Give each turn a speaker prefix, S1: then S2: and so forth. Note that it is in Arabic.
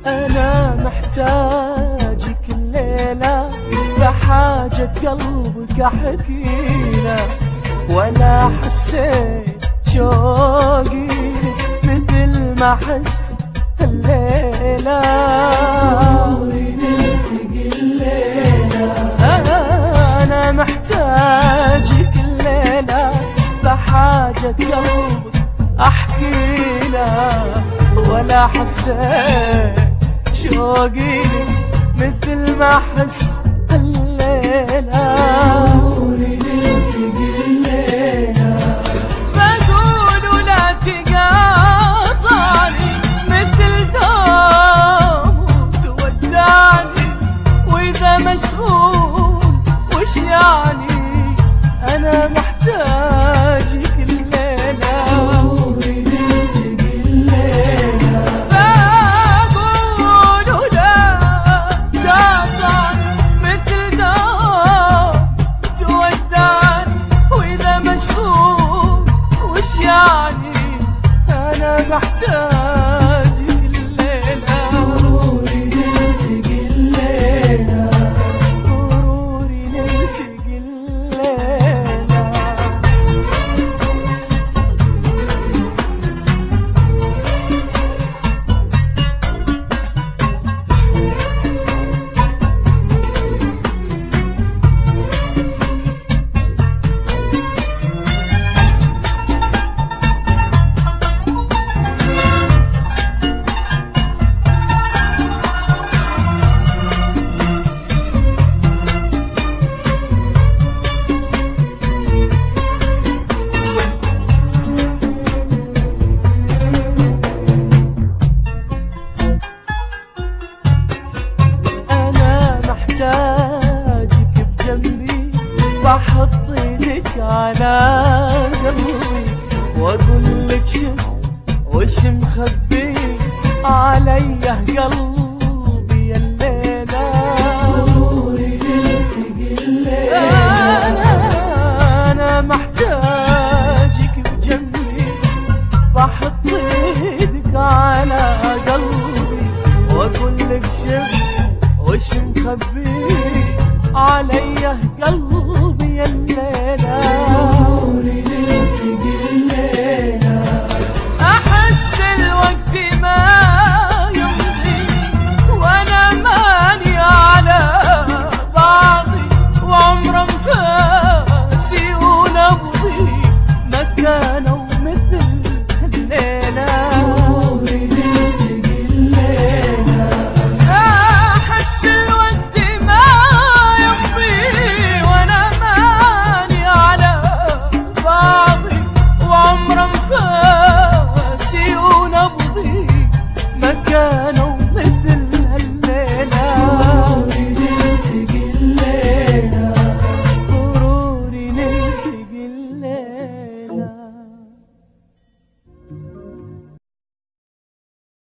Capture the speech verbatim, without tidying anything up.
S1: أنا محتاجك الليلة، بحاجة قلبك أحكيله، ولا حسيت شوقي مثل ما أحس الليلة. نلتقي الليلة، أنا محتاجك الليلة، بحاجة قلبك أحكيله، ولا حسيت شوقي مثل ما أحس الليلة. نلتقي الليلة، بقول ولا تقاطعني مثل دوم تودعني، وإذا مشغول وش يعني أنا محتاجك الليلة. محتاجك الليلة، ضروري نلتقي الليلة، ضروري نلتقي الليلة. محتاجك بجنبي، بحط ايدك على قلبي، واقول لك شوف وش مخبي عليه قلبي الليلة. ضروري نلتقي الليلة، أنا, أنا محتاجك بجنبي، بحط ايدك على قلبي، واقول لك شوف وش مخبي عليه قلبي